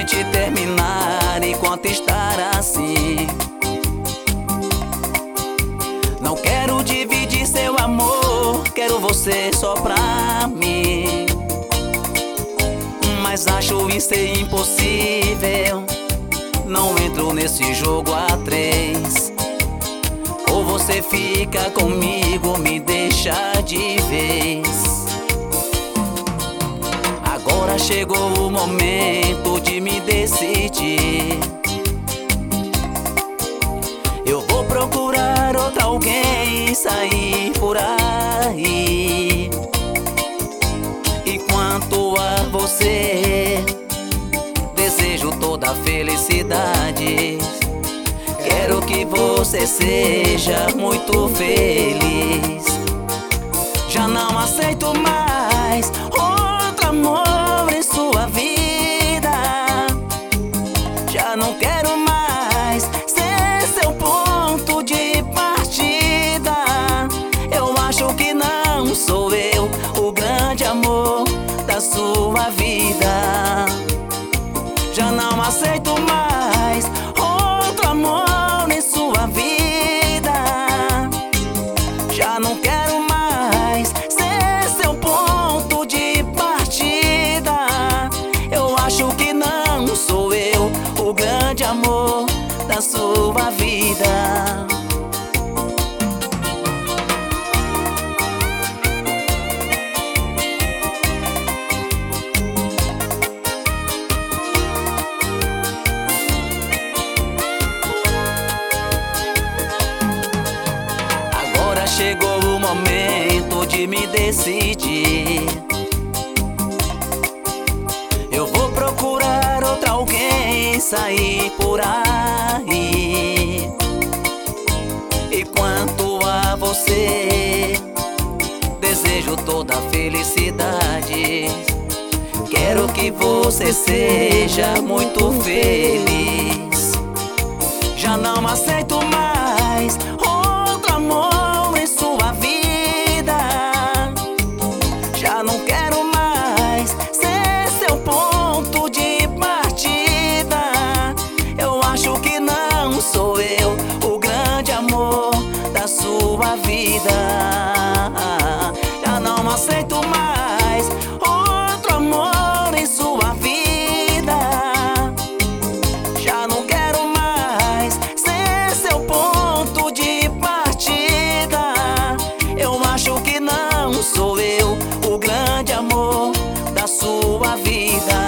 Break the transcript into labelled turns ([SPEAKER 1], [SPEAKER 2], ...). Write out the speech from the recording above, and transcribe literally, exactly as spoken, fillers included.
[SPEAKER 1] te terminar enquanto estar assim. Não quero dividir seu amor, quero você só pra mim. Mas acho isso impossível, não entro nesse jogo a três. Ou você fica comigo, me deixa de vez. Agora chegou o momento de me decidir. Eu vou procurar outra alguém e sair por aí. Enquanto a você desejo toda a felicidade. Quero que você seja muito feliz. Já não aceito mais outro amor em sua vida. Já não quero mais ser seu ponto de partida. Eu acho que não sou eu o grande amor da sua vida. Já não aceito mais outro amor em sua vida. Já não quero mais ser seu ponto de partida. Eu acho que não sou eu o grande amor da sua vida. Chegou o momento de me decidir. Eu vou procurar outra alguém e sair por aí. E quanto a você, desejo toda a felicidade. Quero que você seja muito feliz. Já não aceito mais outro amor em sua vida. Já não quero mais ser seu ponto de partida. Eu acho que não sou eu o grande amor da sua vida. Já não aceito mais outro amor em sua vida. Já não quero mais ser seu ponto de partida. Eu acho que não sou eu o grande amor da sua vida.